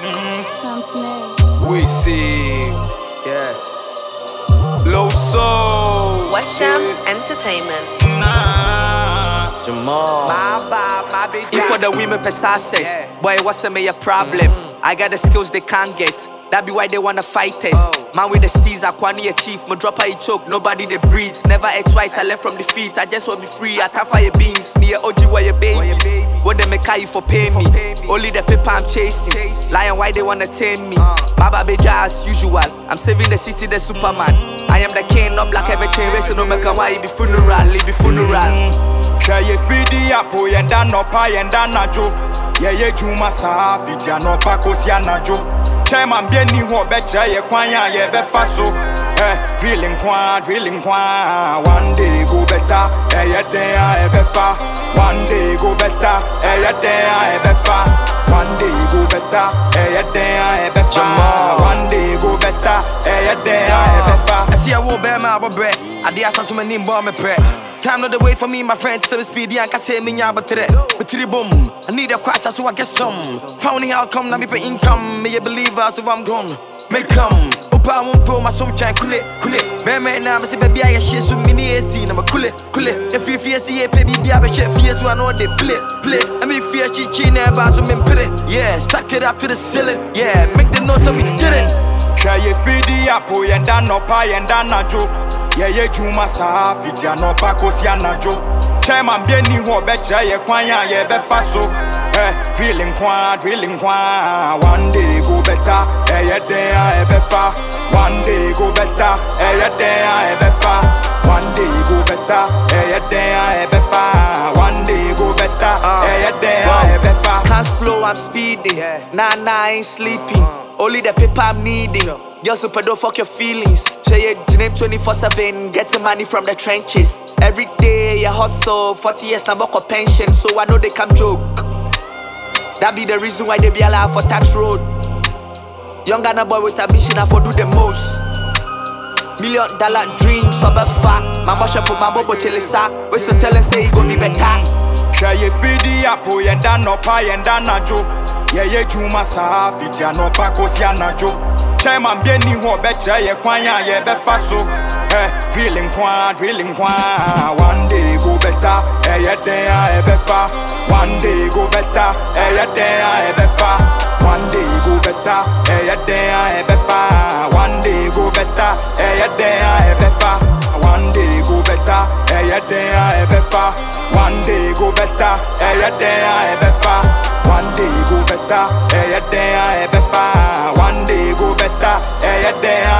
Sam Smith. We see, yeah. Low soul. West Jam Entertainment. Jamal. My baby. If for the women per success, boy, what's a major problem? I got the skills they can't get. That be why they wanna fight us. Man with the steez, I quani a chief. My dropper he choke, nobody they breathe. Never ate twice, I left from defeat. I just want be free. I tap fire beans. Near OG where your babies. What they make you for pay me? Only the paper I'm chasing. Lion why they wanna tame me? My baby as usual. I'm saving the city, the Superman. I am the king, not black everything. Racing no make why it be funeral, it be funeral. Try your speedy up, and dan no pie and dan najo. Yeah, Juma sa fitya no pakos ya najo. Time I'm being what better, ye kwanya, ye be faso. Drilling kwa. One day go better, yeah, there, be far. One day go better, yeah, there, be far. One day go better, yeah, there, be far. One day go better, yeah, there, be far. I see I won't bear my bread. I did ask so many bomb me pray. Time not to wait for me, my friends, to speedy and can say me ya but boom. I need a quarter so I get some. Founding outcome, now me pay income. May you believe us if I'm gone. Make come. Opa won't pull my some chan kule. Bear man now, I say baby I shit so mini AC. I'm a kule. If you fear see a baby, I be shit fears so I know they play. I mean fear she chin and bounce them put it. Yeah, stack it up to the ceiling. Yeah, make them know so we did it. Try your speedy up, and dan no pie and dan najo. Yeah, Juma sa fitya no pakos ya najo. Time I'm being what better, ye kwanya, ye be faso. Drilling kwa. One day go better, yeah, there, be far. One day go better, yeah, there, be far. One day go better, yeah, there, be far. One day go better, yeah, there, be far. Can't slow, I'm speeding. Nah, I ain't sleeping. Only the paper I'm needing. Yo, super, don't fuck your feelings. Say your name 24/7, getting money from the trenches. Every day you hustle, 40 years now buck a pension, so I know they come joke. That be the reason why they be allowed for tax road. Young Ghana boy with a mission, I for do the most. $1 million dreams for fat. My masha put my bobo chelisa. We so tell and say he gon' be better. Try your speedy up, and dan no pie and dan najo. Yeah, Juma sa fitya no pakos ya najo. Time I'm being what better, ye kwanya, ye be faso. Drilling kwa. One day go better, yeah, there, be far. One day go better, yeah, there, be far. One day go better, yeah, there, be far. One day go better, yeah, there, be far. One day go better, yeah, there, be far. One day go better, yeah, there, be far. One day go better, yeah, there, be far. One day go better, yeah, there.